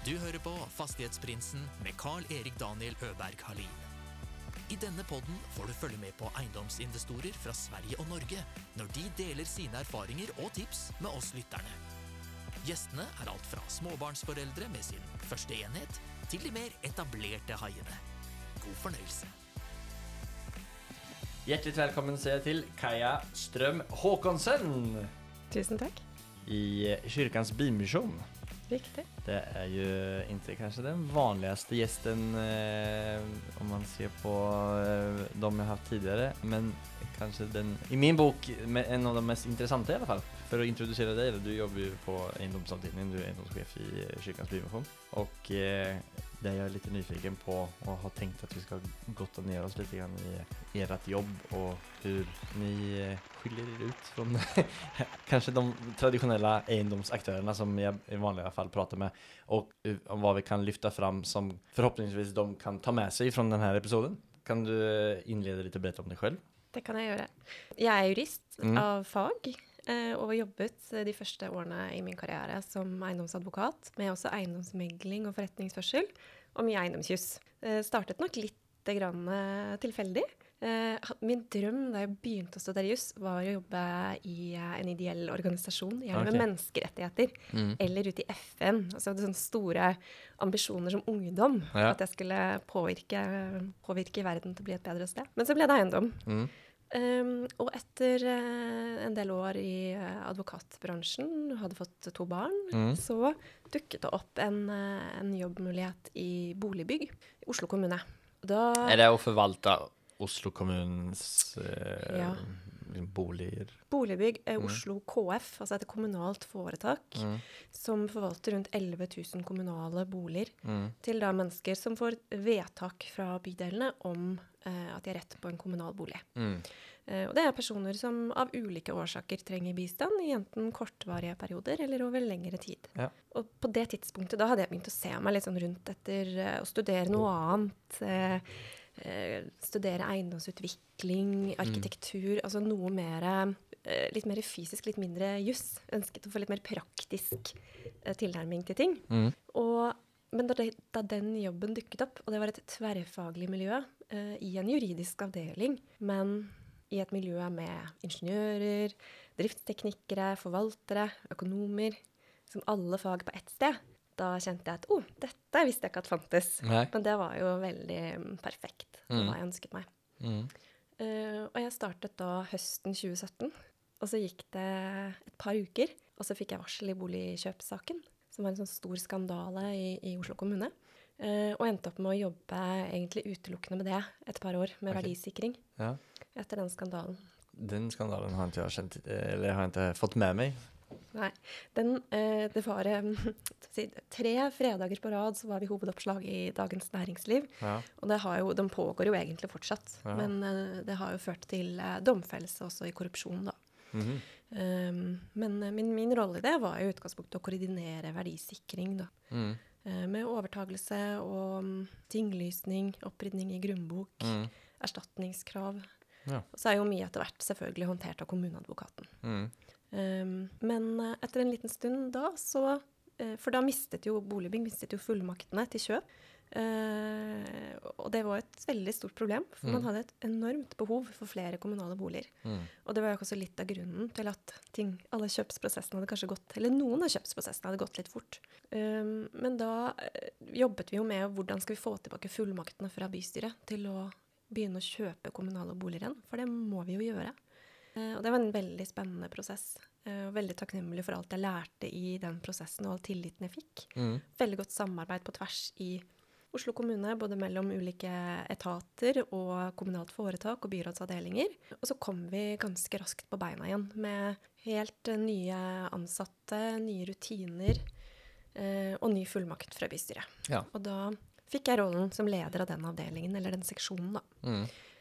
Du hører på Fastighetsprinsen med Carl-Erik Daniel Øberg Halin. I denne podden får du følge med på eiendomsinvestorer fra Sverige og Norge når de deler sine erfaringer og tips med oss lytterne. Gjestene er alt fra småbarnsforeldre med sin første enhet til de mer etablerte haiene. God fornøyelse. Hjertelig velkommen til Kaja Strøm Håkonsen Tusen takk. I Kyrkans Bymission. Riktig. Det är ju inte kanske den vanligaste gästen om man ser på de jag haft tidigare, men kanske den i min bok en av de mest intressanta i alla fall. För att introducera dig, du jobbar ju på egendomsavdelningen, du är egendomschef i Kyrkans Bymission, och det jag är lite nyfiken på och har tänkt att vi ska gotta ner oss lite grann i ert jobb och hur ni skiljer er ut från kanske de traditionella egendomsaktörerna som jag i vanliga fall pratar med, och om vad vi kan lyfta fram som förhoppningsvis de kan ta med sig från den här episoden. Kan du inleda lite och berätta om dig själv? Det kan jeg gjøre. Jeg er jurist av fag, og har jobbet de første årene i min karriere som eiendomsadvokat, med også eiendomsmegling og forretningsførsel, og mye eiendomsjus. Startet nok litt grann tilfeldig. Min drøm da jeg begynte å studere jus var å jobbe i en ideell organisasjon, gjerne med menneskerettigheter, eller ute i FN. Altså hadde sånne store ambisjoner som ungdom, at jeg skulle påvirke verden til å bli et bedre sted. Men så ble det eiendom. Og etter en del år i advokatbransjen, hadde fått 2 barn, så dukket det opp en jobbmulighet i boligbygg i Oslo kommune. Da, är det att förvalta Oslo kommuns boliger? Boligbygg er Oslo KF, altså et kommunalt foretak, som forvalter rundt 11 000 kommunale boliger til da mennesker som får vedtak fra bydelene om at de har rett på en kommunal bolig. Og det er personer som av ulike årsaker trenger bistand i enten kortvarige perioder eller over lengre tid. Ja. Og på det tidspunktet da hadde jeg begynt å se meg litt sånn rundt etter å studere noe annet, studere eiendomsutvikling, arkitektur, altså noe mer, litt mer fysisk, litt mindre jus. Ønsket å få litt mer praktisk tilnærming til ting. Men da den jobben dukket opp, og det var et tverrfaglig miljø i en juridisk avdeling, men i et miljø med ingeniører, driftsteknikere, forvaltere, økonomer, som alle fag på ett sted, da kjente jeg at dette visste jeg ikke at fantes. Men det var jo veldig perfekt for hva jeg ønsket meg. Og jeg startet da høsten 2017, og så gikk det et par uker, og så fikk jeg varsel i boligkjøpssaken, som var en sånn stor skandale i Oslo kommune, og endte opp med å jobbe egentlig utelukkende med det et par år, med verdisikring, etter den skandalen. Den skandalen har ikke jeg kjent, eller har jeg ikke fått med meg. Nei, det var 3 fredager på rad så var vi hovedoppslag i Dagens Næringsliv, og de pågår jo egentlig fortsatt, men det har jo ført til domfellelse også i korrupsjon da. Men min rolle i det var jo utgangspunktet å koordinere verdisikring da, med overtagelse og tinglysning, opprydning i grunnbok, erstatningskrav. Og så er jo mye etter hvert selvfølgelig håndtert av kommuneadvokaten. Men etter en liten stund da, for da mistet jo Boligbygg fullmaktene til kjøp, og det var et veldig stort problem, for man hadde et enormt behov for flere kommunale boliger. Og det var jo også litt av grunnen til at alle kjøpsprosessene hadde kanskje gått, eller noen av kjøpsprosessene hadde gått litt fort. Men da jobbet vi jo med hvordan skal vi få tilbake fullmaktene fra bystyret til å begynne å kjøpe kommunale boliger igjen, for det må vi jo gjøre. Og det var en veldig spennende prosess, og veldig takknemlig for alt jeg lærte i den prosessen og all tilliten jeg fikk. Veldig godt samarbeid på tvers i Oslo kommune, både mellom ulike etater og kommunalt foretak og byrådsavdelinger. Og så kom vi ganske raskt på beina igjen med helt nye ansatte, nye rutiner og ny fullmakt fra bystyret. Ja. Og da fikk jeg rollen som leder av den avdelingen, eller den seksjonen da.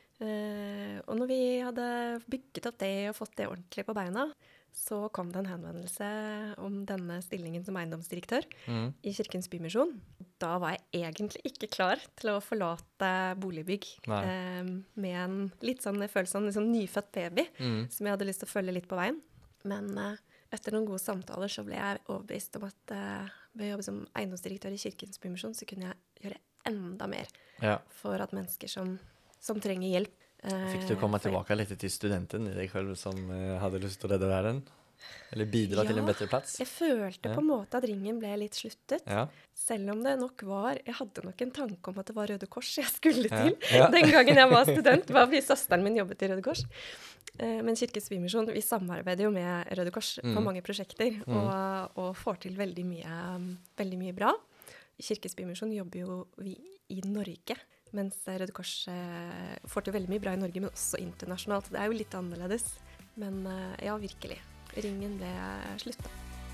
Og når vi hadde bygget opp det og fått det ordentlig på beina, så kom det en henvendelse om denne stillingen som eiendomsdirektør i Kirkens Bymission. Da var jeg egentlig ikke klar til å forlate Boligbygg med en litt sånn følelse av en sånn nyfødt baby som jeg hadde lyst til å følge litt på veien. Men etter noen gode samtaler så ble jeg overbevist om at ved å jobbe som eiendomsdirektør i Kirkens Bymisjon, så kunne jeg gjøre enda mer for at mennesker som trenger hjelp. Fikk du komme tilbake litt til studenten i deg selv som hadde lyst til å redde verden? Eller bidra til en bedre plass? Jeg følte på en måte at ringen ble litt sluttet. Selv om det nok jeg hadde nok en tanke om at det var Røde Kors jeg skulle til. Den gangen jeg var student, var fordi søsteren min jobbet i Røde Kors. Men Kirkens Bymisjon, vi samarbeider jo med Røde Kors på mange prosjekter, og får til veldig mye bra. I Kirkens Bymisjon jobber jo vi i Norge, mens Røde Kors får til veldig mye bra i Norge, men også internasjonalt. Det er jo litt annerledes. Men ja, virkelig. Ringen ble sluttet.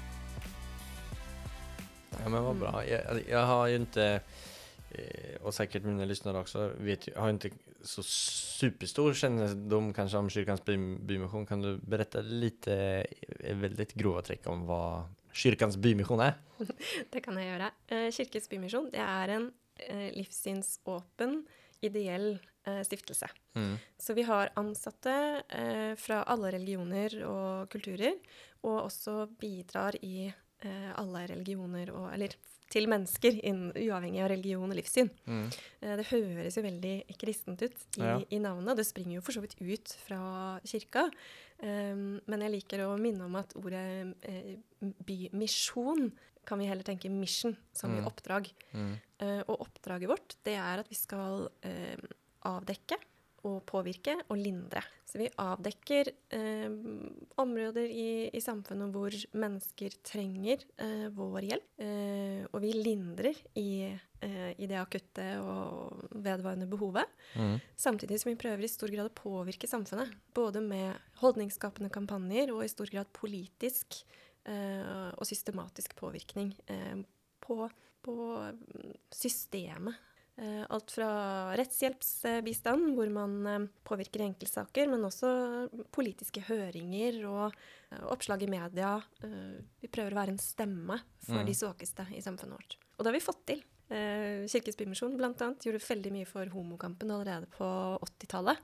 Ja, men vad bra. Jag har ju inte, och säkert mina lyssnare också, har inte så superstor kännedom kanske om Kyrkans Bymission. Kan du berätta lite väldigt grova trekk om vad Kyrkans Bymission är? Det kan jeg gjøre. Kirkens Bymission, det er en livssynsåpen, ideell stiftelse. Så vi har ansatte fra alle religioner og kulturer, og også bidrar i alle religioner, eller til mennesker, uavhengig av religion og livssyn. Det høres jo veldig kristent ut i navnet, det springer jo for så vidt ut fra kirka, men jeg liker å minne om at ordet bymisjon kan vi heller tenke mission, som i oppdrag. Og oppdraget vårt, det er at vi skal avdekke og påvirke og lindre. Så vi avdekker områder i samfunnet hvor mennesker trenger vår hjelp, og vi lindrer i det akutte og vedvarende behovet, samtidig som vi prøver i stor grad å påvirke samfunnet, både med holdningsskapende kampanjer og i stor grad politisk og systematisk påvirkning på systemet. Alt fra rettshjelpsbistand, hvor man påvirker enkeltsaker, men også politiske høringer og oppslag i media. Vi prøver å være en stemme for de svakeste i samfunnet vårt. Og det har vi fått til. Kirkens Bymisjon blant annet gjorde veldig mye for homokampen allerede på 80-tallet.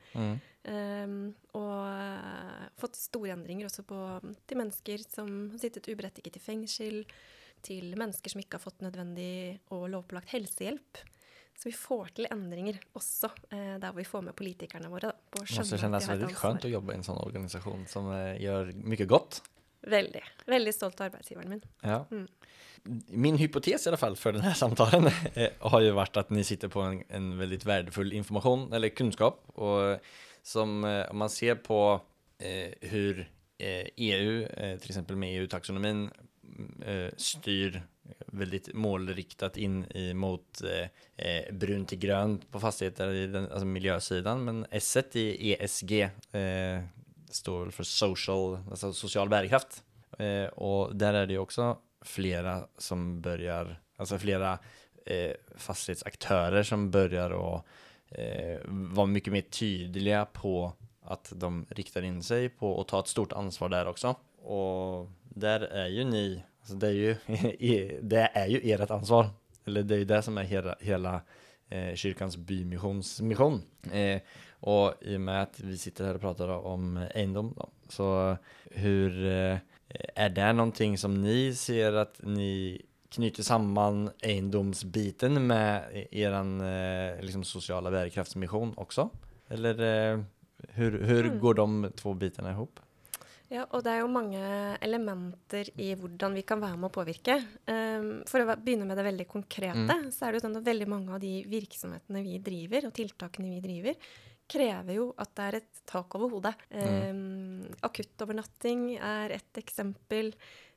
Og fått store endringer også til mennesker som har sittet uberettiget i fengsel, til mennesker som ikke har fått nødvendig og lovpålagt helsehjelp. Så vi får til endringer også der vi får med politikerne våre. Det måste kännas väldigt skönt att jobba i en sånn organisation som gjør mye godt. Veldig. Veldig stolt av arbeidsgiveren min. Ja. Min hypotes i alla fall för den här samtalen har ju varit att ni sitter på en väldigt värdefull information eller kunskap, och som om man ser på hur EU till exempel med EU-taxonomin styr väldigt målriktat in mot brunt till grönt på fastigheter i den, alltså miljösidan, men S-et i ESG står för social bärkraft, och där är det ju också flera som börjar, alltså flera fastighetsaktörer som börjar att vara mycket mer tydliga på att de riktar in sig på att ta ett stort ansvar där också. Och där är ju ni, alltså det är ju ert ansvar, eller det är ju det som är hela Kyrkans Bymissions mission. Och i och med att vi sitter här och pratar om eiendom då, så hur är det någonting som ni ser att ni knyter samman eiendomsbiten med eran liksom sociala bärkraftsmission också? Eller hur går de två bitarna ihop? Ja, og det er jo mange elementer i hvordan vi kan være med å påvirke. For å begynne med det veldig konkrete, så er det jo sånn at veldig mange av de virksomhetene vi driver, og tiltakene vi driver, krever jo at det er et tak over hodet. Akuttovernatting er et eksempel.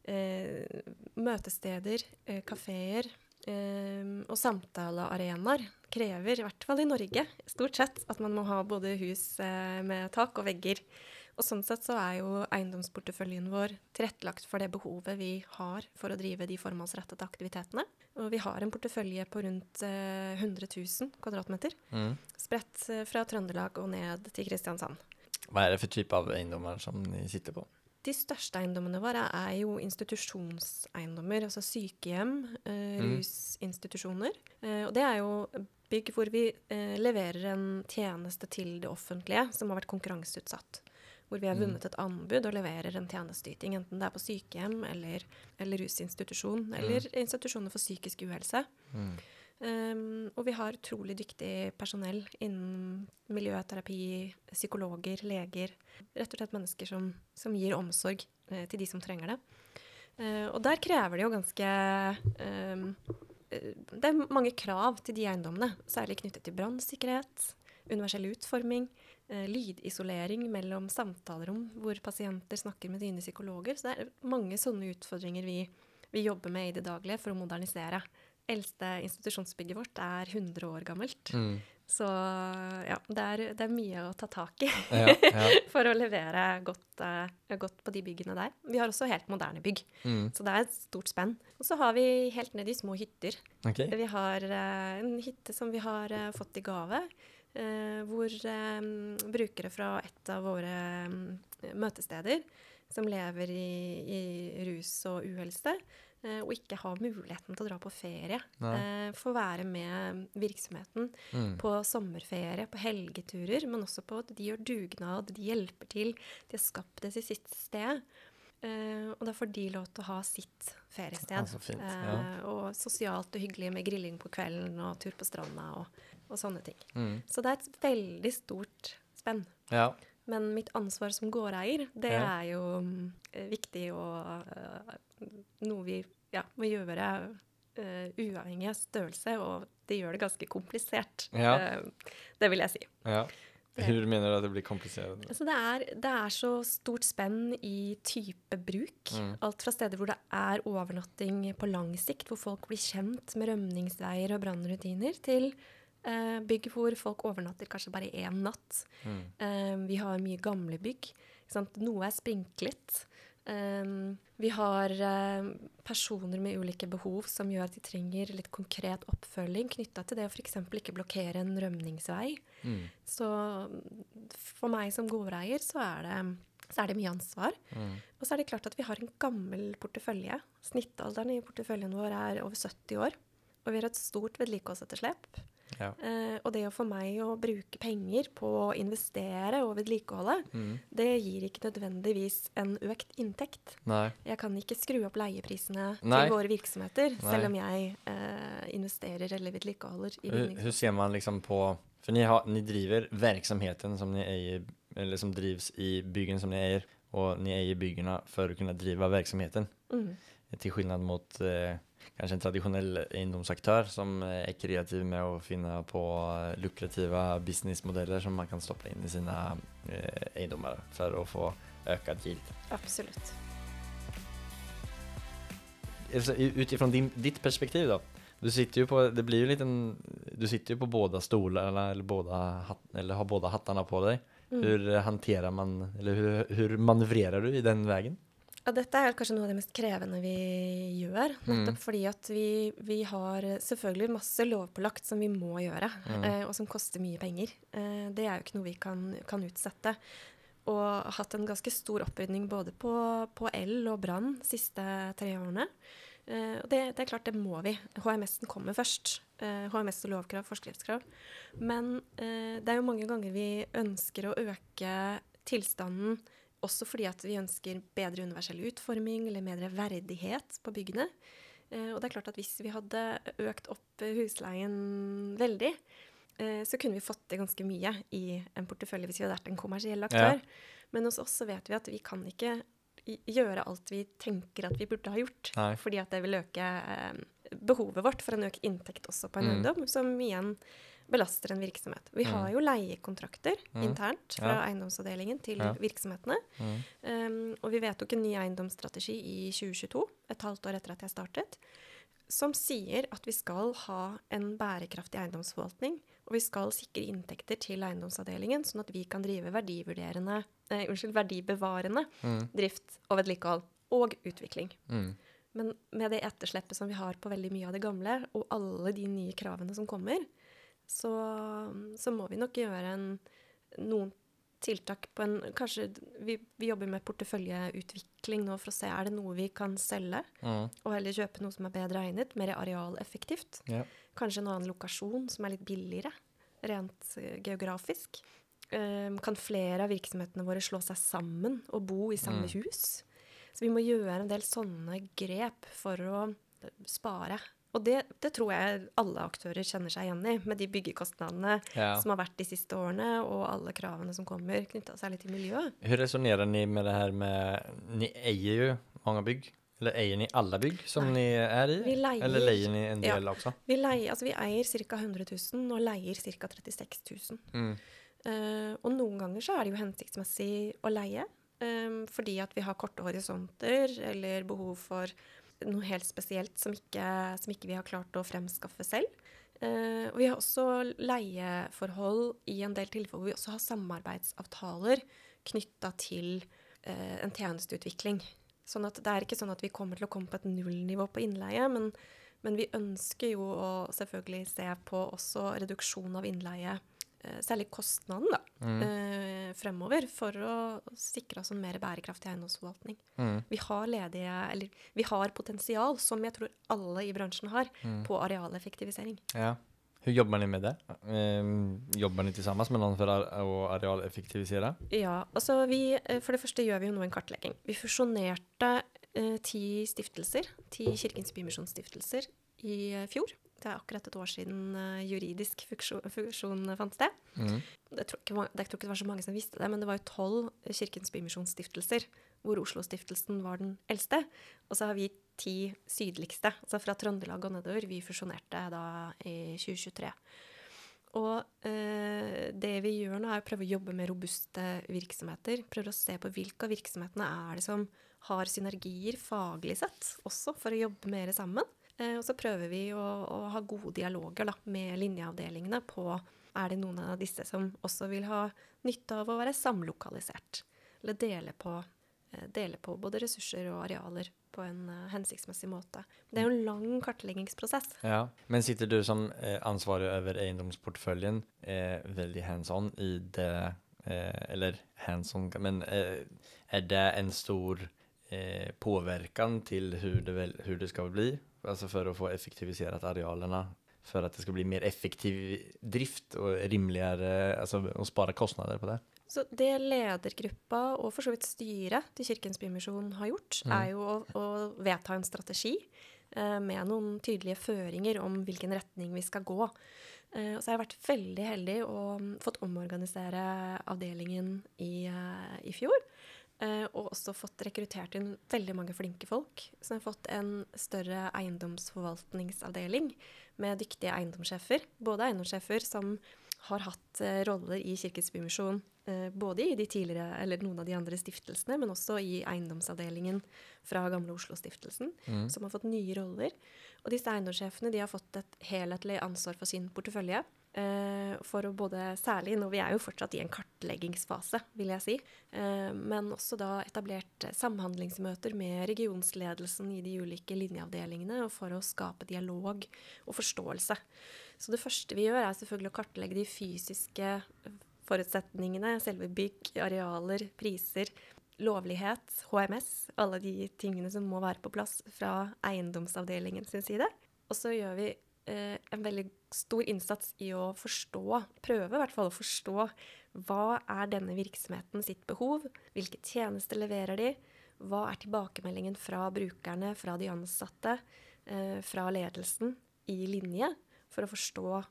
Møtesteder, kaféer og samtalearenaer krever, i hvert fall i Norge, stort sett, at man må ha både hus med tak og vegger. Og sånn sett så er jo eiendomsporteføljen vår tilrettelagt for det behovet vi har for å drive de formålsrettede aktivitetene. Og vi har en portefølje på rundt 100 000 kvadratmeter, spredt fra Trøndelag og ned til Kristiansand. Hva er det for type av eiendommer som ni sitter på? De største eiendommene våre er jo institusjonseiendommer, altså sykehjem, rusinstitusjoner. Og det er jo bygg hvor vi leverer en tjeneste til det offentlige som har vært konkurranseutsatt. hvor vi har vunnet et anbud og leverer en tjenesteyting, enten det på sykehjem eller rusinstitusjon, eller institusjoner for psykisk uhelse. Og vi har utrolig dyktig personell innen miljøterapi, psykologer, leger, rett og slett mennesker som gir omsorg til de som trenger det. Og der krever det jo ganske det mange krav til de eiendommene, særlig knyttet til brannsikkerhet, universell utforming, lydisolering mellom samtalerom hvor pasienter snakker med sine psykologer. Så det mange sånne utfordringer vi jobber med i det daglige for å modernisere. Eldste institusjonsbygget vårt 100 år gammelt. Så ja, det er mye å ta tak i for å levere godt på de byggene der. Vi har også helt moderne bygg, så det et stort spenn. Og så har vi helt ned i små hytter. Okay. Vi har en hytte som vi har fått i gave, hvor brukere fra et av våre møtesteder som lever i rus og uhelse, og ikke har muligheten til å dra på ferie, få være med virksomheten på sommerferie, på helgeturer, men også på at de gjør dugnad, de hjelper til, de har skapt det til sitt sted, og da får de lov til å ha sitt feriested. Så fint, og sosialt og hyggelig med grilling på kvelden og tur på stranda og sånne ting. Så det et veldig stort spenn. Ja. Men mitt ansvar som gårdeier, det jo viktig og noe vi må gjøre uavhengig av størrelse, og det gjør det ganske komplisert. Det vil jeg si. Ja. Hur mener du at det blir komplisert? Altså det så stort spenn i type bruk. Alt fra steder hvor det overnatting på lang sikt, hvor folk blir kjent med rømningsveier og brannrutiner, til bygg hvor folk overnatter kanskje bare 1 natt. Vi har mye gamle bygg. Noe sprinklet. Vi har personer med ulike behov som gjør at de trenger litt konkret oppfølging knyttet til det å for eksempel ikke blokkere en rømningsvei. Så for meg som gårdeier så det mye ansvar. Og så det klart at vi har en gammel portefølje. Snittalderen i porteføljen vår over 70 år. Og vi har et stort vedlikeholdsetterslep. Ja. Og det å få meg å bruke penger på å investere og vedlikeholde, det gir ikke nødvendigvis en økt inntekt. Nei. Jeg kan ikke skru opp leieprisene til våre virksomheter, selv om jeg investerer eller vedlikeholder i bygningsmassen. Hur ser man liksom på, för ni driver verksamheten som ni äger, eller som drivs i byggen som ni äger, och ni äger byggena för att kunna driva verksamheten. Till skillnad mot kanske en traditionell eiendomsaktör som kreativ med att finna på lukrativa businessmodeller som man kan stoppa in i sina eiendomar för att få ökad yield. Absolut. Utifrån ditt perspektiv då. Du sitter ju på, det blir ju du sitter ju på båda stolarna eller har båda hattarna på dig. Hur hanterar man, eller hur manövrerar du i den vägen? Ja, dette kanskje noe av det mest krevende vi gjør, nettopp fordi at vi har selvfølgelig masse lovpålagt som vi må gjøre, og som koster mye penger. Det jo ikke noe vi kan utsette. Og har hatt en ganske stor opprydning både på el og brann siste 3 årene. Og det klart, det må vi. HMS-en kommer først. HMS og lovkrav, forskriftskrav. Men det jo mange ganger vi ønsker å øke tilstanden, også fordi at vi ønsker bedre universell utforming eller bedre verdighet på byggene. Og det klart at hvis vi hadde økt opp husleien veldig, så kunne vi fått det ganske mye i en portefølje hvis vi hadde vært en kommersiell aktør. Men hos oss så vet vi at vi kan ikke gjøre alt vi tenker at vi burde ha gjort, fordi at det vil øke behovet vårt for en økt inntekt også på en eiendom, som igjen belaster en virksomhet. Vi har jo leiekontrakter internt fra eiendomsavdelingen til virksomhetene. Og vi vedtok en ny eiendomsstrategi i 2022, et halvt år etter at jeg startet, som sier at vi skal ha en bærekraftig eiendomsforvaltning, og vi skal sikre inntekter til eiendomsavdelingen, sånn at vi kan drive verdibevarende drift og vedlikehold og utvikling. Men med det ettersleppet som vi har på veldig mye av det gamle, og alle de nye kravene som kommer, så må vi nok gjøre noen tiltak på kanskje vi jobber med porteføljeutvikling nå for å se, det noe vi kan selge, og heller kjøpe noe som bedre egnet, mer arealeffektivt. Kanskje en annen lokasjon som litt billigere, rent geografisk. kan flere av virksomhetene våre slå seg sammen og bo i samme hus? Så vi må gjøre en del sånne grep for å spare. Og det tror jeg alle aktører kjenner seg igjen i, med de byggekostnadene som har vært de siste årene, og alle kravene som kommer knyttet særlig til miljøet. Hur resonerar ni med det här med, ni eier ju många bygg, eller eier ni alla bygg som ni är i? Eller leier ni en del också? Vi eier ca. 100 000 og leier ca. 36 000. Og noen ganger så det jo hensiktsmessig å leie, fordi at vi har korte horisonter, eller behov for noe helt spesielt som ikke vi har klart å fremskaffe selv. Og vi har også leieforhold i en del tilfeller hvor vi også har samarbeidsavtaler knyttet til en tjenesteutvikling. Sånn at det ikke sånn at vi kommer til å komme på et nullnivå på innleie, men vi ønsker jo å selvfølgelig se på også reduksjon av innleie, særlig kostnaden da, fremover, for å sikre oss en mer bærekraftig eiendomsforvaltning. Vi har potensial, som jeg tror alle i bransjen har, på arealeffektivisering. Ja. Hur jobbar ni med det? Jobbar ni tillsammans med någon för att arealeffektivisera? Ja, altså for det første gjør vi jo nå en kartlegging. Vi fusjonerte 10 stiftelser, 10 Kirkens Bymisjonsstiftelser i fjor. Det akkurat et år siden juridisk fusjon fant sted. Jeg tror ikke det var så mange som visste det, men det var jo 12 Kirkens Bymisjonsstiftelser, hvor Oslo-stiftelsen var den eldste. Og så har vi 10 sydligste, altså fra Trøndelag og nedover. Vi fusjonerte da i 2023. Og det vi gjør nå å prøve å jobbe med robuste virksomheter, prøve å se på hvilke av virksomhetene det som har synergier faglig sett, også for å jobbe mer sammen. Og så prøver vi å ha gode dialoger da, med linjeavdelingene på det noen av disse som også vil ha nytte av å være samlokalisert, eller dele på både ressurser og arealer på en hensiktsmessig måte. Det jo en lang kartleggingsprosess. Ja, men sitter du som ansvarig over eiendomsportføljen veldig hands-on i det, eller hands-on, men det en stor påverkan till hur det ska bli? Alltså för att få effektiviserat arealerna, för att det ska bli mer effektiv drift och rimligare, alltså och spara kostnader på det. Så det ledergruppa og for så vidt styret til Kirkens Bymisjon har gjort, jo å vedta en strategi med noen tydelige føringer om hvilken retning vi skal gå. Og så har jeg vært veldig heldig og fått omorganisere avdelingen i fjor. Og også fått rekruttert inn veldig mange flinke folk. Så jeg har fått en større eiendomsforvaltningsavdeling med dyktige eiendomssjefer. Både eiendomssjefer som har hatt roller i Kirkens Bymisjon, både i de tidligere, eller noen av de andre stiftelsene, men også i eiendomsavdelingen fra gamle Oslo-stiftelsen, som har fått nye roller. Og disse eiendomssjefene, de har fått et helhetlig ansvar for sin portefølje, for å både, særlig når vi jo fortsatt i en kartleggingsfase, vil jeg si, men også da etablert samhandlingsmøter med regionsledelsen i de ulike linjeavdelingene, og for å skape dialog og forståelse. Så det første vi gjør selvfølgelig å kartlegge de fysiske forutsetningene, selve bygg, arealer, priser, lovlighet, HMS, alle de tingene som må være på plass fra eiendomsavdelingen sin side. Og så gjør vi en veldig stor innsats i å prøve i hvert fall å forstå hva denne virksomheten sitt behov, hvilke tjenester leverer de, hva tilbakemeldingen fra brukerne, fra de ansatte, fra ledelsen i linje, for å forstå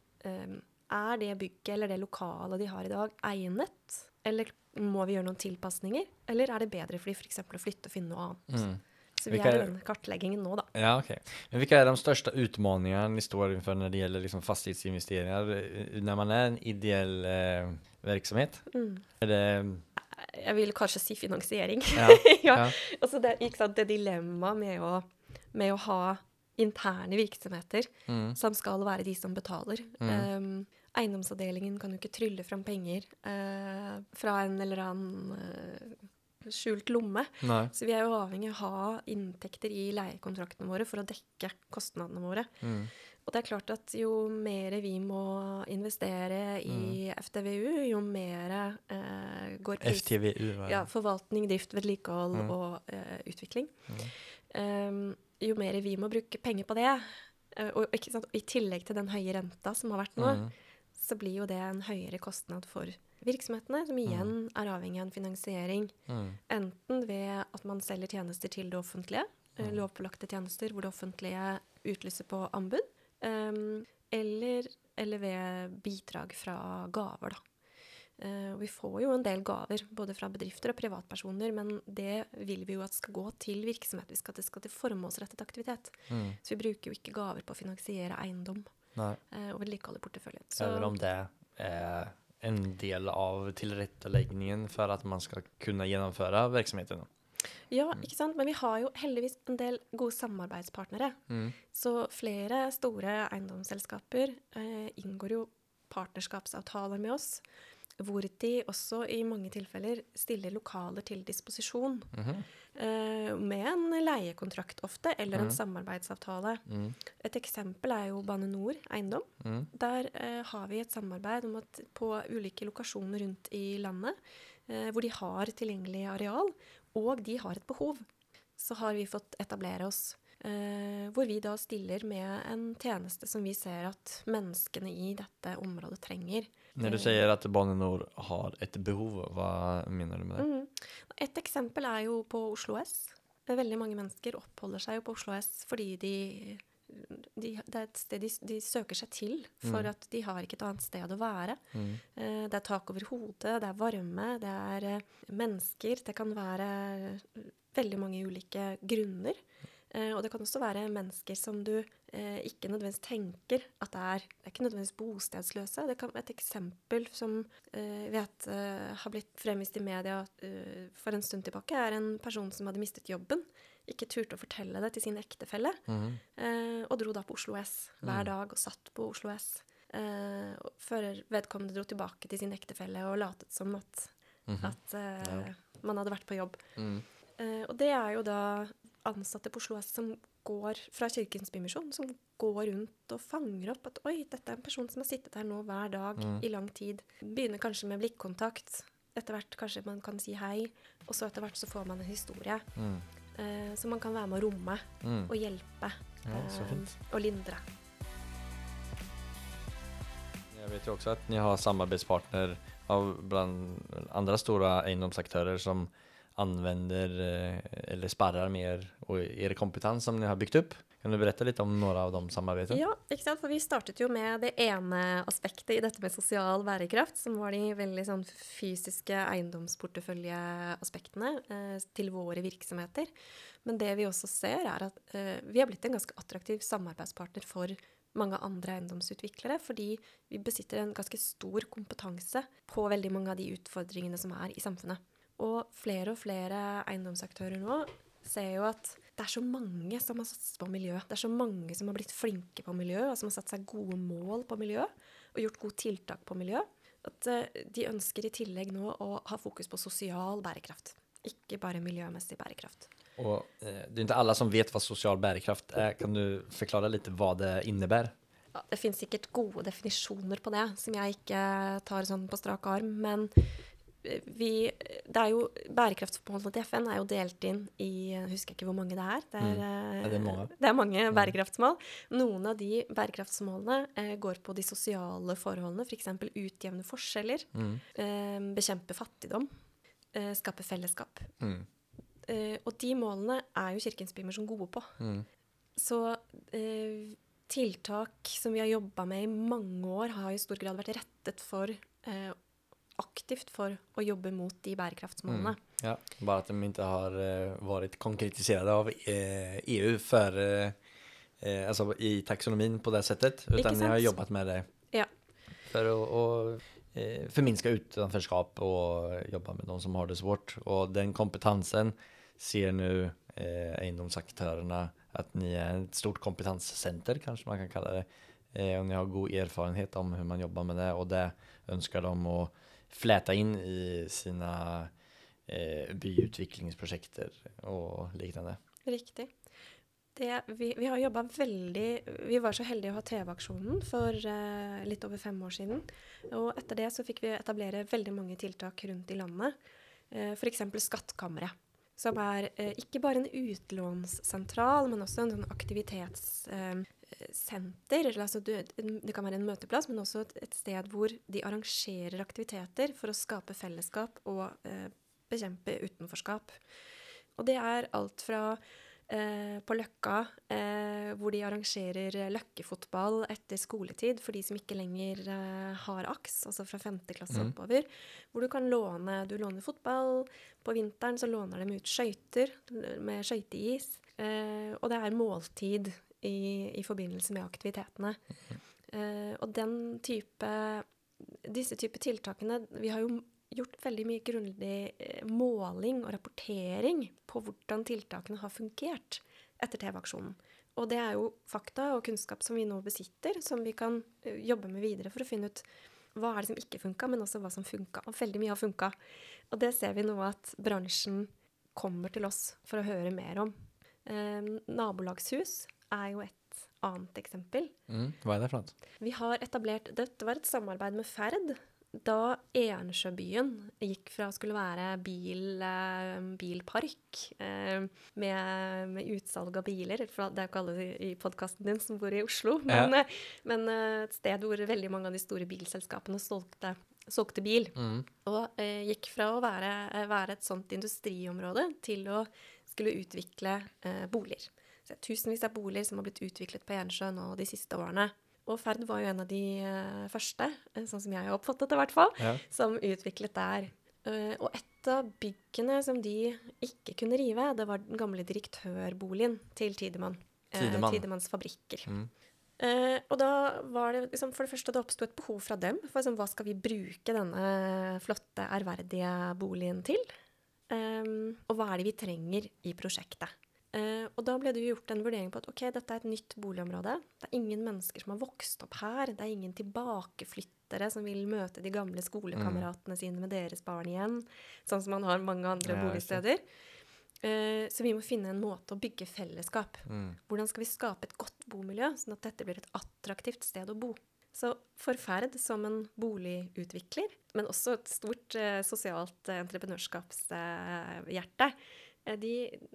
det bygget eller det lokalet de har i dag egnet, eller må vi gjøre noen tilpasninger, eller det bedre for eksempel å flytte og finne noe annet. Så vi i den kartleggingen nå da. Ja, okej. Men vilka de största utmaningarna ni står inför när det gäller liksom fastighetsinvesteringar när man en ideell verksamhet? Det... Jeg vil kanskje si finansiering. Ja. Ja. Og så det dilemma med å ha interne virksomheter som skal være de som betaler. Eiendomsavdelingen kan jo ikke trylle fram penger fra en eller annen skjult lomme. Nei. Så vi jo avhengig av å ha inntekter i leiekontraktene våre for å dekke kostnadene våre. Og det klart at jo mer vi må investere i FTVU, jo mer går pris. FTVU, ja, forvaltning, drift, vedlikehold og utvikling. Jo mer vi må bruke penger på det, og ikke sant, i tillegg til den høye renta som har vært nå, så blir jo det en høyere kostnad for virksomhetene, som igjen avhengig av en finansiering. Enten ved at man selger tjenester til det offentlige, lovpålagte tjenester hvor det offentlige utlyser på anbud, eller ved bidrag fra gaver da. Vi får jo en del gaver, både fra bedrifter og privatpersoner, men det vil vi jo at skal gå til virksomhet. Vi skal at det skal til formålsrettet aktivitet. Så vi bruker jo ikke gaver på å finansiere eiendom og vedlikeholde porteføljen. Även om det är en del av tillrättaläggningen för att man ska kunna genomföra verksamheten. Ja, ikke sant? Men vi har jo heldigvis en del gode samarbeidspartnere. Så flere store eiendomsselskaper inngår jo partnerskapsavtaler med oss, hvor de også i mange tilfeller stiller lokaler til disposisjon med en leiekontrakt ofte, eller en samarbeidsavtale. Et eksempel jo Bane Nor eiendom. Der har vi et samarbeid om at på ulike lokasjoner rundt i landet, hvor de har tilgjengelig areal, og de har et behov, så har vi fått etablere oss, hvor vi da stiller med en tjeneste som vi ser at menneskene i dette området trenger. När du säger att Bane Nor har ett behov, vad menar du med det? Et eksempel jo på Oslo S. Veldig mange mennesker oppholder seg jo på Oslo S fordi det et sted de søker seg til, for at de har ikke et annet sted å være. Det tak over hodet, det varme, det mennesker, det kan være veldig mange ulike grunner. Og det kan også være mennesker som du ikke nødvendigvis tenker at det ikke nødvendigvis bostedsløse. Det kan være et eksempel som vet har blitt fremvist i media for en stund tilbake, en person som hadde mistet jobben, ikke turte å fortelle det til sin ektefelle, og dro da på Oslo S hver dag og satt på Oslo S. Før vedkommende dro tilbake til sin ektefelle og latet som at man hadde vært på jobb. Og det jo da ansatte på Oslo S som går fra Kirkens Bymisjon, som går rundt og fanger opp at oi, dette en person som har sittet her nå hver dag i lang tid. Begynner kanskje med blikkontakt, etter hvert kanskje man kan si hei, og så etter hvert så får man en historie. Så man kan være med å romme og hjelpe og lindre. Jag vet ju också att ni har samarbetspartner av bland andra stora eiendomsaktörer som använder eller sparrar mer och er kompetens som ni har byggt upp. Kan du berätta lite om några av de samarbeten? Ja, ikke sant? For vi startet jo med det ene aspektet i dette med sosial bærekraft, som var de veldig sånn fysiske eiendomsporteføljeaspektene til våre virksomheter. Men det vi også ser at vi har blitt en ganske attraktiv samarbeidspartner for mange andre eiendomsutviklere, fordi vi besitter en ganske stor kompetanse på veldig mange av de utfordringene som i samfunnet. Og flere eiendomsaktører nå ser jo at det så mange som har satset på miljø. Det så mange som har blitt flinke på miljø, og som har satt seg gode mål på miljø, og gjort gode tiltak på miljø. At de ønsker i tillegg nå å ha fokus på sosial bærekraft, ikke bare miljømessig bærekraft. Och det inte alla som vet vad social bærekraft kan du förklara lite vad det innebär? Ja, det finns sikkert gode definisjoner på det, som jeg ikke tar sånn på strak arm, men det jo bærekraftsmålene til FN jo delt inn i, jeg husker ikke hvor mange det det mange bærekraftsmål. Noen av de bærekraftsmålene går på de sosiale forholdene, for eksempel utjevne forskjeller, bekjempe fattigdom, skape fellesskap. Og de målene jo Kirkens Bymisjon gode på. Så tiltak som vi har jobbet med i mange år har i stor grad vært rettet for aktivt for å jobbe mot de bærekraftsmålene. Ja, bara att de inte har varit konkretiserade av EU för alltså i taxonomin på det sättet, utan ni har jobbat med det för att förminska utanförskap och jobba med de som har det svårt, och den kompetensen ser nu eiendomsaktörerna att ni ett stort kompetenscenter, kanske man kan kalla det, och ni har god erfarenhet om hur man jobbar med det, och det önskar de att fläta in i sina byutviklingsprojekter och liknande. Riktig. Vi har jobbet vi var så heldige å ha TV-aksjonen for litt over 5 år siden, og etter det så fikk vi etablere veldig mange tiltak rundt i landet, for eksempel Skattkammeret, som ikke bare en utlånssentral, men også en sånn senter, altså det kan være en møteplass, men også et sted hvor de arrangerer aktiviteter for å skape fellesskap og bekjempe utenforskap. Og det er alt fra på Løkka, hvor de arrangerer løkkefotball etter skoletid for de som ikke lenger har aks, altså fra 5. klasse oppover, hvor du låner fotball, på vinteren så låner de ut skøyter med skøyteis, og det er måltid i forbindelse med aktivitetene. Og disse type tiltakene, vi har jo gjort veldig mye grundig måling og rapportering på hvordan tiltakene har fungert etter TV-aksjonen. Og det er jo fakta og kunnskap som vi nå besitter, som vi kan jobbe med videre for å finne ut hva er det som ikke funket, men også hva som funket. Og veldig mye har funket. Og det ser vi nå at bransjen kommer til oss for å høre mer om. Nabolagshus er jo et annet eksempel. Hva er det for noe? Vi har etablert, dette var et samarbeid med Ferd, da Ensjøbyen gikk fra å skulle være bilpark med utsalg av biler, for det er jo ikke alle i podcasten din som bor i Oslo, men et sted hvor veldig mange av de store bilselskapene solgte bil, og gikk fra å være et sånt industriområde til å skulle utvikle boliger. Så det er tusenvis av boliger som har blitt utviklet på Ensjø nå de siste årene. Og Ferd var jo en av de første, sånn som jeg har oppfattet det i hvert fall, som utviklet der. Og et av byggene som de ikke kunne rive, det var den gamle direktørboligen til Tidemann. Tidemanns fabrikker. Og da var det, liksom, for det første, det oppstod et behov fra dem, for liksom, hva skal vi bruke denne flotte, ærverdige boligen til? Og hva er det vi trenger i prosjektet? Og da ble det jo gjort en vurdering på at ok, dette er et nytt boligområde. Det er ingen mennesker som har vokst opp her. Det er ingen tilbakeflyttere som vil møte de gamle skolekameratene sine med deres barn igjen, sånn som man har mange andre boligsteder. Så vi må finne en måte å bygge fellesskap. Hvordan skal vi skape et godt bomiljø, sånn at dette blir et attraktivt sted å bo? Så for Ferd som en boligutvikler, men også et stort sosialt entreprenørskapshjerte, de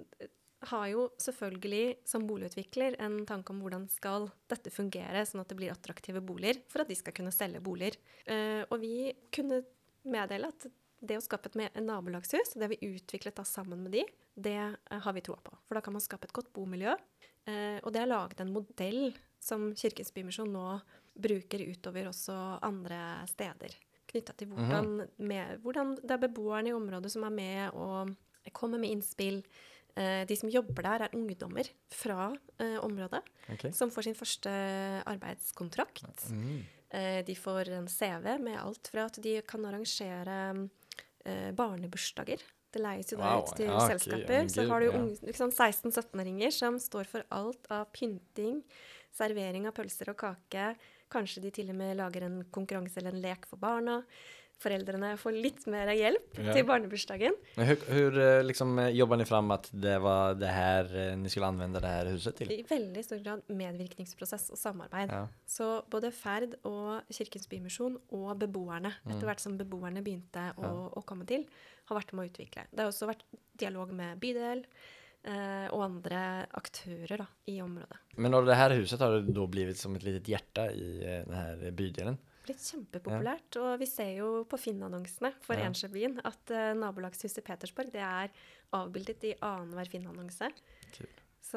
har jo selvfølgelig som boligutvikler en tanke om hvordan skal dette fungere, sånn at det blir attraktive boliger, for at de skal kunne selge boliger. Og vi kunne meddele at det å skape et nabolagshus, det har vi utviklet da sammen med de, det har vi troa på. For da kan man skape et godt bomiljø. Og det har laget en modell som Kirkens Bymisjon nå bruker utover også andre steder. Knyttet til hvordan det er beboerne i området som er med og kommer med innspill. De som jobber der er ungdommer fra området, som får sin første arbeidskontrakt. De får en CV med alt fra at de kan arrangere barnebursdager. Det leies jo da ut til selskaper. Så har du jo 16-17-åringer som står for alt av pynting, servering av pølser og kake. Kanskje de til og med lager en konkurranse eller en lek for barna. Foreldrene får litt mer hjelp till barnebursdagen. Men hur liksom jobbar ni fram att det var det här ni skulle använda det här huset till? I väldigt stor grad medvirkningsprocess och samarbete. Ja. Så både Ferd och Kirkens Bymisjon och beboerne, etter hvert som beboerne begynte å komme til, har vært med å utvikle. Det har også vært dialog med bydel och andra aktörer då, i området. Men av det här huset har det då blivit som ett litet hjärta i den här bydelen? Blitt kjempepopulært, og vi ser jo på Finn-annonsene for Ensjøbyen at nabolagshuset i Petersborg, det er avbildet i annenhver Finn-annonse. Cool. Så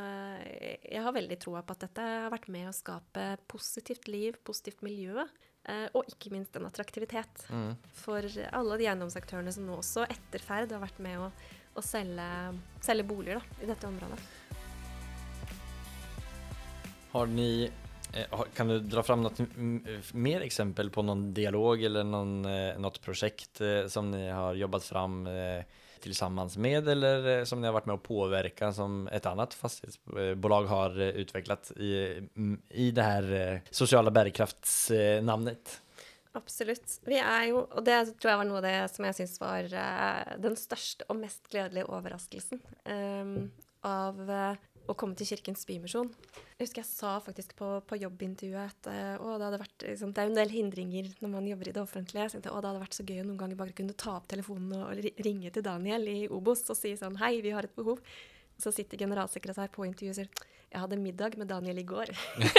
jeg har veldig troa på at dette har vært med å skape positivt liv, positivt miljø, og ikke minst en attraktivitet for alle de eiendomsaktørene som nå også etter Ferd har vært med å selge boliger da, i dette området. Har ni kan du dra fram något mer exempel på någon dialog eller något projekt som ni har jobbat fram tillsammans med eller som ni har varit med att påverka som ett annat fastighetsbolag har utvecklat i det här sociala bärkraftsnamnet? Absolutt. Vi er jo, og det tror jeg var noe av det som jeg synes var den største og mest gledelige overraskelsen av å komme til Kirkens Bymisjon. Jeg husker jeg sa faktisk på jobbintervjuet at det hadde vært, liksom, det er jo en del hindringer når man jobber i det offentlige. Jeg tenkte, det hadde vært så gøy noen ganger bare kunne ta opp telefonen og ringe til Daniel i Obos og si sånn, hei, vi har et behov. Så sitter generalsekretær på intervjuet og sier, Jeg hadde middag med Daniel i går.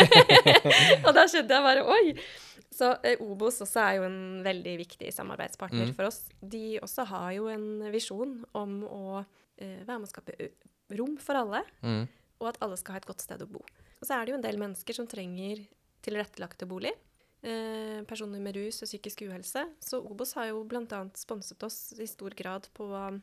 Og da skjønte jeg bare, oi! Så OBOS også er jo en veldig viktig samarbeidspartner for oss. De også har jo en visjon om å være med å skape rom for alle, og at alle skal ha et godt sted å bo. Og så er det jo en del mennesker som trenger tilrettelagte bolig. Personer med rus og psykisk uhelse. Så OBOS har jo blant annet sponset oss i stor grad på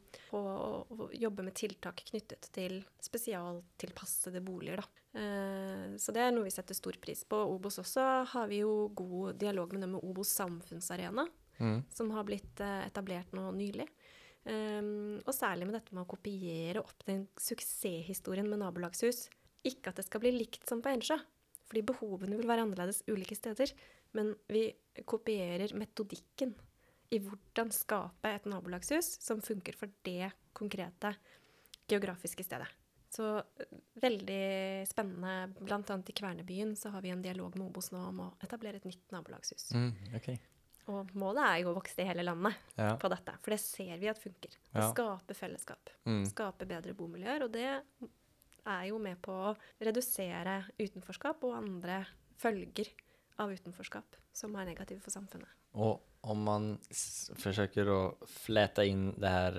å jobbe med tiltak knyttet til spesialtilpassede boliger, da. Så det er noe vi setter stor pris på. OBOS også har vi jo god dialog med dem med OBOS samfunnsarena, som har blitt etablert nå nylig. Og særlig med dette med å kopiere opp den suksesshistorien med nabolagshus. Ikke at det skal bli likt som på Ensjø, fordi behovene vil være annerledes ulike steder, men vi kopierer metodikken i hvordan skape et nabolagshus som funker for det konkrete geografiske stedet. Så veldig spennende. Blant annet i Kvernebyen så har vi en dialog med OBOS nå om å etablere et nytt nabolagshus. Okay. Og målet er jo å vokse i hele landet på dette, for det ser vi at funker. Å skape fellesskap, skape bedre bomiljøer, og det er jo med på å redusere utenforskap og andre følger av utenforskap som er negative for samfunnet. Og om man forsøker å flete inn det her,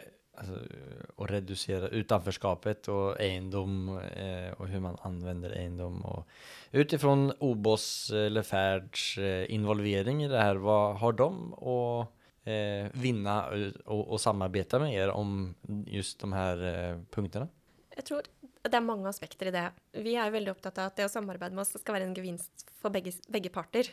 å redusere utenforskapet og eiendom, og hur man använder eiendom, og utifrån OBOS eller Färds involvering i det här, vad har de att vinna och samarbeta med er om just de här punkterna? Jeg tror det er mange aspekter i det. Vi er jo veldig opptatt av at det å samarbeide med oss skal være en gevinst for begge parter.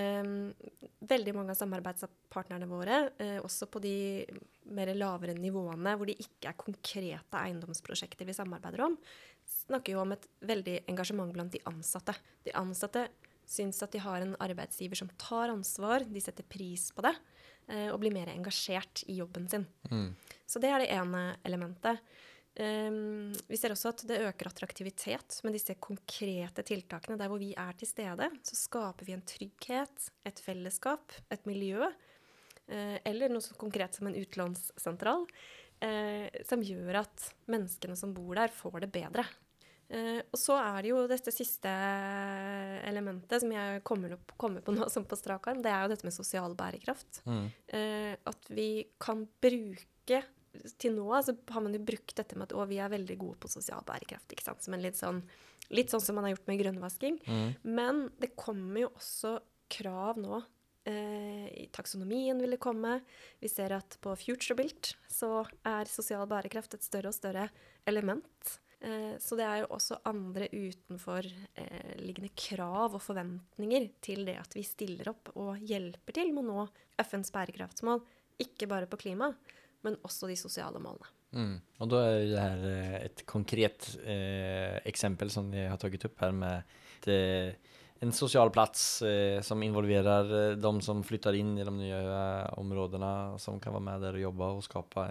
Veldig mange av samarbeidspartnerne våre, også på de mer lavere nivåene, hvor de ikke er konkrete eiendomsprosjekter vi samarbeider om, snakker jo om et veldig engasjement blant de ansatte. De ansatte synes at de har en arbeidsgiver som tar ansvar, de setter pris på det, og blir mer engasjert i jobben sin. Så det er det ene elementet. Vi ser også at det øker attraktivitet med disse konkrete tiltakene. Der hvor vi er til stede, så skaper vi en trygghet, et fellesskap, et miljø, eller noe så konkret som en utlånssentral, som gjør at menneskene som bor der får det bedre. Og så er det jo dette siste elementet som jeg kommer på nå som på strak arm, det er jo dette med sosial bærekraft. At vi kan bruke til nå, så har man jo brukt dette med at vi er veldig gode på sosial bærekraft, ikke sant? Som en litt sånn som man har gjort med grønnvasking. Men det kommer jo også krav nå. I taksonomien vil det komme. Vi ser at på FutureBuilt så er sosial bærekraft et større og større element. Så det er jo også andre utenfor liggende krav og forventninger til det at vi stiller opp og hjelper til med å nå FNs bærekraftsmål, ikke bare på klima, men også de sosiale målene. Og da er det her et konkret eksempel som vi har tagit upp her med en social plats som involverar de som flyttar in i de nya områdena, som kan vara med där och jobba och skapa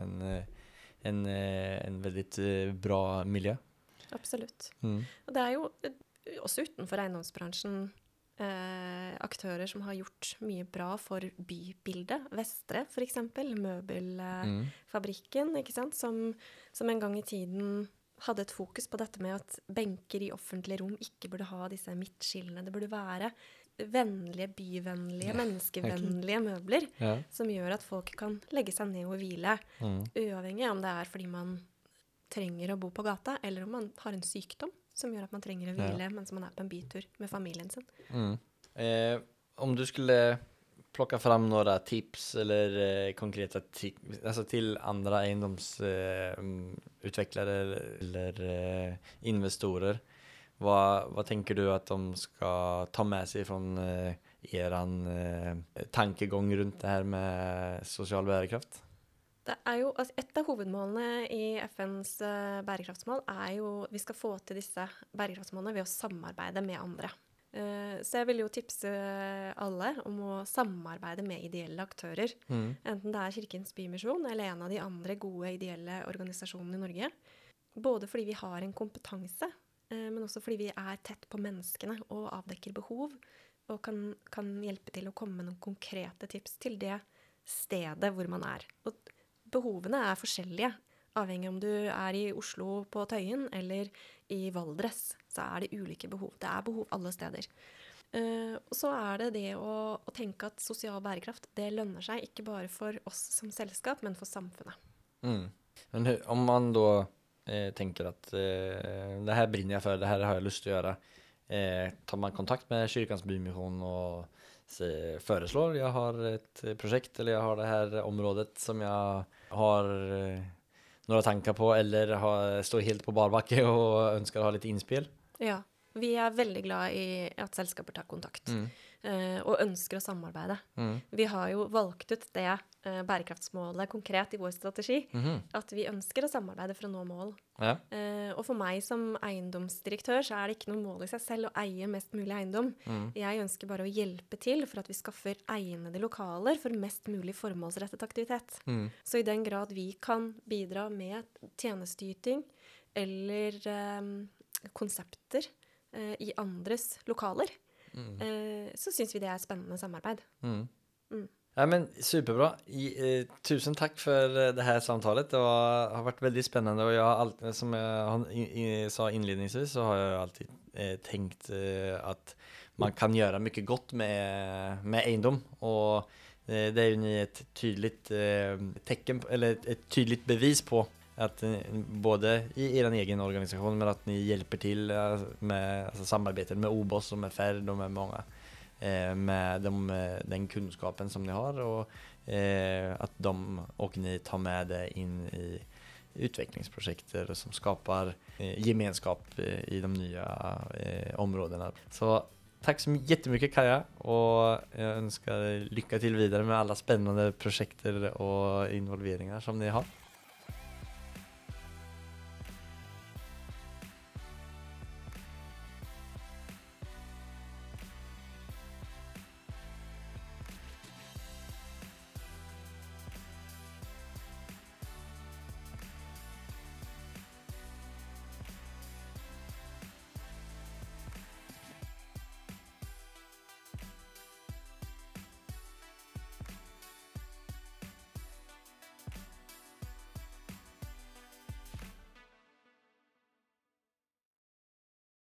en väldigt bra miljö. Absolutt. Og det er jo også utenfor eiendomsbransjen aktører som har gjort mye bra for bybildet. Vestre, for eksempel, møbelfabrikken, ikke sant? Som en gang i tiden hadde et fokus på dette med at benker i offentlige rom ikke burde ha disse midtskillene. Det burde være vennlige, byvennlige, menneskevennlige møbler, som gjør at folk kan legge seg ned og hvile, uavhengig om det er fordi man trenger å bo på gata, eller om man har en sykdom som gjør at man trenger å hvile mens man er på en bytur med familien sin. Om du skulle plocka fram några tips eller konkreta tips alltså till andra eiendomsutvecklare eller investorer, vad tänker du att de ska ta med sig från eran tankegång runt det här med social bærekraft? Det er jo, altså et av hovedmålene i FNs bærekraftsmål er jo vi skal få til disse bærekraftsmålene ved å samarbeide med andre. Så jeg vil jo tipse alle om å samarbeide med ideelle aktører. Enten det er Kirkens Bymisjon eller en av de andre gode ideelle organisasjonene i Norge. Både fordi vi har en kompetanse, men også fordi vi er tett på menneskene og avdekker behov, og kan hjelpe til å komme med noen konkrete tips til det stedet hvor man er. Og behovene er forskjellige. Avhengig om du i Oslo på Tøyen eller i Valdres, så det ulike behov. Det behov alle steder. Og så det å tenke at sosial bærekraft, det lønner seg ikke bare for oss som selskap, men for samfunnet. Men om man då tänker att det här brinner jag för, det här har jag lust att göra, tar man kontakt med Kyrkans Bymission och föreslår jag har ett projekt eller jag har det här området som jag har några tankar på eller står helt på barbacke och önskar ha lite inspel? Ja, vi veldig glad i at selskaper tar kontakt og ønsker å samarbeide. Vi har jo valgt ut det bærekraftsmålet konkret i vår strategi, at vi ønsker å samarbeide for å nå mål. Ja. Og for meg som eiendomsdirektør så det ikke noe mål i seg selv å eie mest mulig eiendom. Jeg ønsker bare å hjelpe til for at vi skaffer egnede lokaler for mest mulig formålsrettet aktivitet. Så i den grad vi kan bidra med tjenesteyting eller konsepter i andres lokaler, så syns vi det spennende samarbeid. Ja, men superbra. Tusen tack för det här samtalet. Det har varit väldigt spännande och jag har alltid, som jag sa inledningsvis, så har jag alltid tänkt att man kan göra mycket gott med egendom, och det är ju ni ett tydligt tecken eller ett tydligt bevis på att både i er egen organisation men att ni hjälper till med samarbetet med OBOS och med FERD och med många med den kunskapen som ni har, och att ni tar med det in i utvecklingsprojekter som skapar gemenskap i de nya områdena. Så tack så jättemycket Kaja, och jag önskar lycka till vidare med alla spännande projekter och involveringar som ni har.